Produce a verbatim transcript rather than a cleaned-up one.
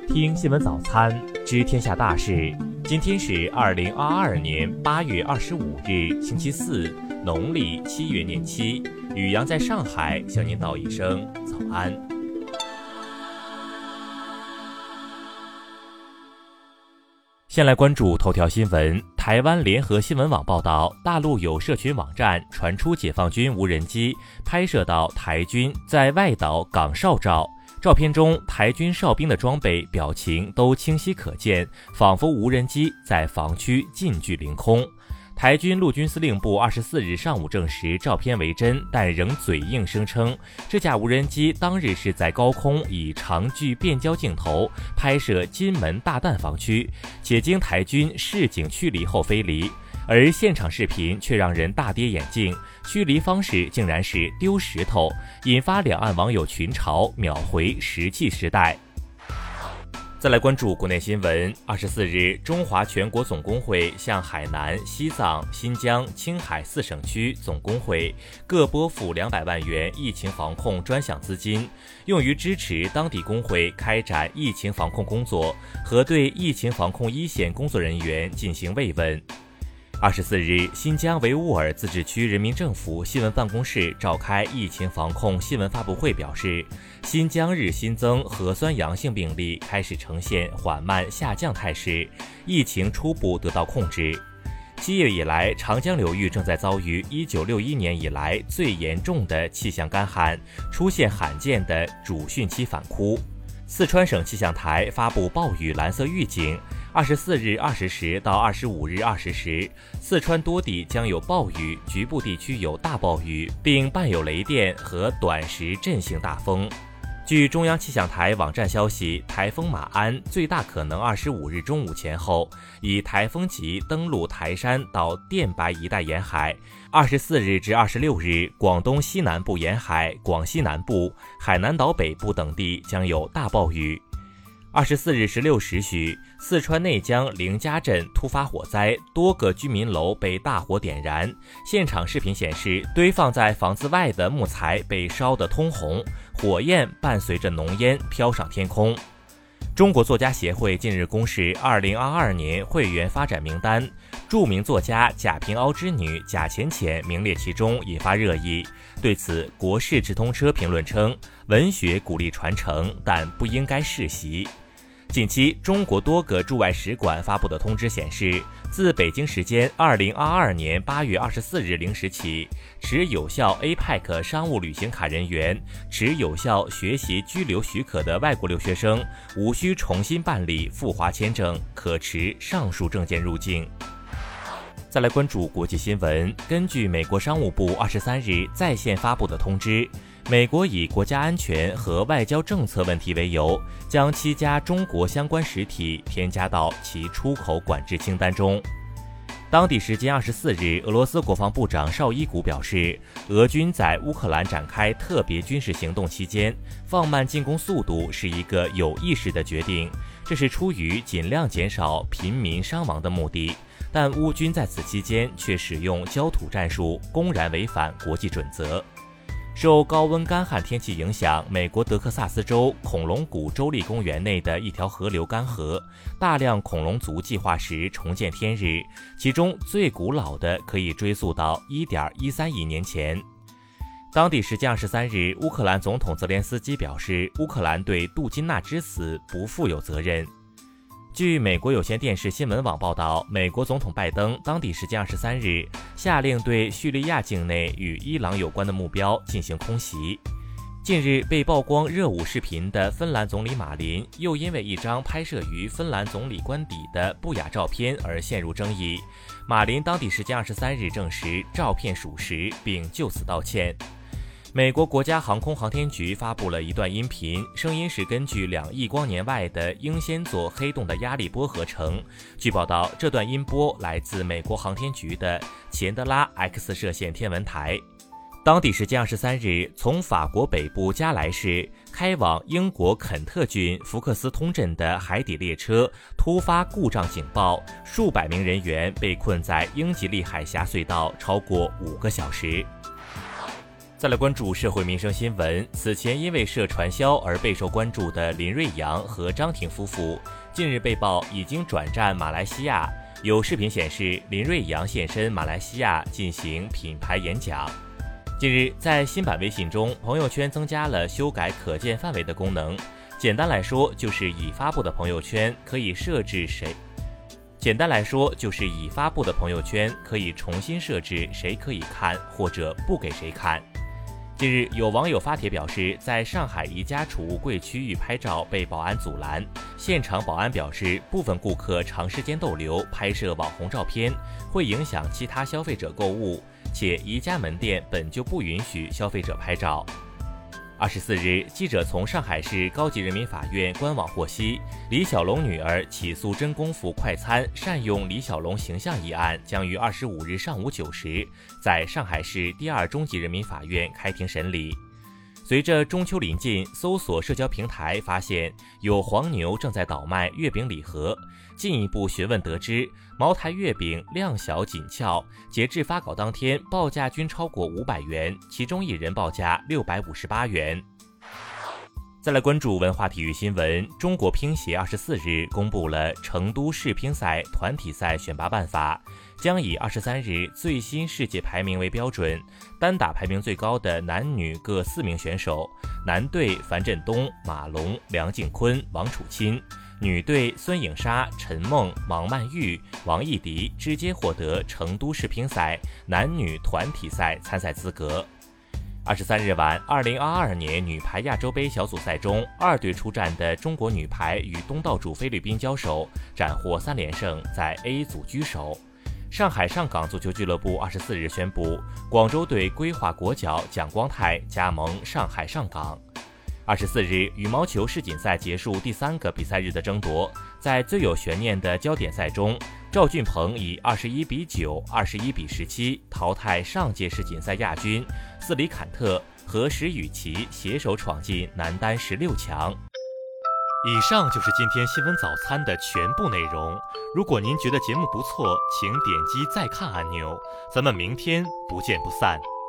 听新闻早餐，知天下大事。今天是二零二二年八月二十五日，星期四，农历七月廿七。宇阳在上海向您道一声早安。先来关注头条新闻。台湾联合新闻网报道，大陆有社群网站传出解放军无人机拍摄到台军在外岛岗哨照。照片中，台军哨兵的装备、表情都清晰可见，仿佛无人机在防区近距凌空。台军陆军司令部二十四日上午证实照片为真，但仍嘴硬声称，这架无人机当日是在高空以长距变焦镜头拍摄金门大弹防区，且经台军示警驱离后飞离。而现场视频却让人大跌眼镜，驱离方式竟然是丢石头，引发两岸网友群嘲，秒回石器时代。再来关注国内新闻。二十四日，中华全国总工会向海南、西藏、新疆、青海四省区总工会各拨付两百万元疫情防控专项资金，用于支持当地工会开展疫情防控工作和对疫情防控一线工作人员进行慰问。二十四日，新疆维吾尔自治区人民政府新闻办公室召开疫情防控新闻发布会，表示，新疆日新增核酸阳性病例开始呈现缓慢下降态势，疫情初步得到控制。七月以来，长江流域正在遭遇一九六一年以来最严重的气象干旱，出现罕见的主汛期反枯。四川省气象台发布暴雨蓝色预警，二十四日二十时到二十五日二十时，四川多地将有暴雨，局部地区有大暴雨，并伴有雷电和短时阵性大风。据中央气象台网站消息，台风马鞍最大可能二十五日中午前后以台风级登陆台山到电白一带沿海。二十四日至二十六日，广东西南部沿海、广西南部、海南岛北部等地将有大暴雨。二十四日十六时许，四川内江凌家镇突发火灾，多个居民楼被大火点燃。现场视频显示，堆放在房子外的木材被烧得通红，火焰伴随着浓烟飘上天空。中国作家协会近日公示二零二二年会员发展名单，著名作家贾平凹之女贾浅浅名列其中，引发热议。对此，国事直通车评论称，文学鼓励传承，但不应该世袭。近期，中国多个驻外使馆发布的通知显示，自北京时间二零二二年八月二十四日零时起，持有效 A P E C 商务旅行卡人员、持有效学习居留许可的外国留学生，无需重新办理赴华签证，可持上述证件入境。再来关注国际新闻。根据美国商务部二十三日在线发布的通知，美国以国家安全和外交政策问题为由，将七家中国相关实体添加到其出口管制清单中。当地时间二十四日，俄罗斯国防部长绍伊古表示，俄军在乌克兰展开特别军事行动期间，放慢进攻速度是一个有意识的决定，这是出于尽量减少平民伤亡的目的。但乌军在此期间却使用焦土战术，公然违反国际准则。受高温干旱天气影响，美国德克萨斯州恐龙谷州立公园内的一条河流干涸，大量恐龙族计划时重见天日，其中最古老的可以追溯到 一点一三亿年前。当地时间二十三日，乌克兰总统泽连斯基表示，乌克兰对杜金娜之死不负有责任。据美国有线电视新闻网报道，美国总统拜登当地时间二十三日下令对叙利亚境内与伊朗有关的目标进行空袭。近日被曝光热舞视频的芬兰总理马林，又因为一张拍摄于芬兰总理官邸的不雅照片而陷入争议。马林当地时间二十三日证实照片属实，并就此道歉。美国国家航空航天局发布了一段音频，声音是根据两亿光年外的英仙座黑洞的压力波合成。据报道，这段音波来自美国航天局的钱德拉 X 射线天文台。当地时间二十三日，从法国北部加莱市开往英国肯特郡福克斯通镇的海底列车突发故障警报，数百名人员被困在英吉利海峡隧道超过五个小时。 再来关注社会民生新闻。此前因为涉传销而备受关注的林瑞阳和张婷夫妇，近日被曝已经转战马来西亚。有视频显示，林瑞阳现身马来西亚进行品牌演讲。近日，在新版微信中，朋友圈增加了修改可见范围的功能。简单来说，就是已发布的朋友圈可以设置谁。简单来说，就是已发布的朋友圈可以重新设置谁可以看或者不给谁看。近日，有网友发帖表示，在上海宜家储物柜区域拍照被保安阻拦，现场保安表示，部分顾客长时间逗留拍摄网红照片，会影响其他消费者购物，且宜家门店本就不允许消费者拍照。二十四日，记者从上海市高级人民法院官网获悉，李小龙女儿起诉真功夫快餐善用李小龙形象一案将于二十五日上午九时在上海市第二中级人民法院开庭审理。随着中秋临近，搜索社交平台发现有黄牛正在倒卖月饼礼盒，进一步询问得知，茅台月饼量小紧俏，截至发稿当天报价均超过五百元，其中一人报价六百五十八元。再来关注文化体育新闻。中国乒协二十四日公布了成都世乒赛团体赛选拔办法，将以二十三日最新世界排名为标准，单打排名最高的男女各四名选手，男队樊振东、马龙、梁靖昆、王楚钦，女队孙颖莎、陈梦、王曼玉、王艺迪直接获得成都世乒赛男女团体赛参赛资格。二十三日晚，二零二二年女排亚洲杯小组赛中，二队出战的中国女排与东道主菲律宾交手，斩获三连胜，在 A 组居首。上海上港足球俱乐部二十四日宣布，广州队规划国脚蒋光太加盟上海上港。二十四日，羽毛球世锦赛结束第三个比赛日的争夺，在最有悬念的焦点赛中，赵俊鹏以二十一比九、二十一比十七淘汰上届世锦赛亚军斯里坎特和石宇奇，携手闯进男单十六强。以上就是今天新闻早餐的全部内容。如果您觉得节目不错，请点击再看按钮。咱们明天不见不散。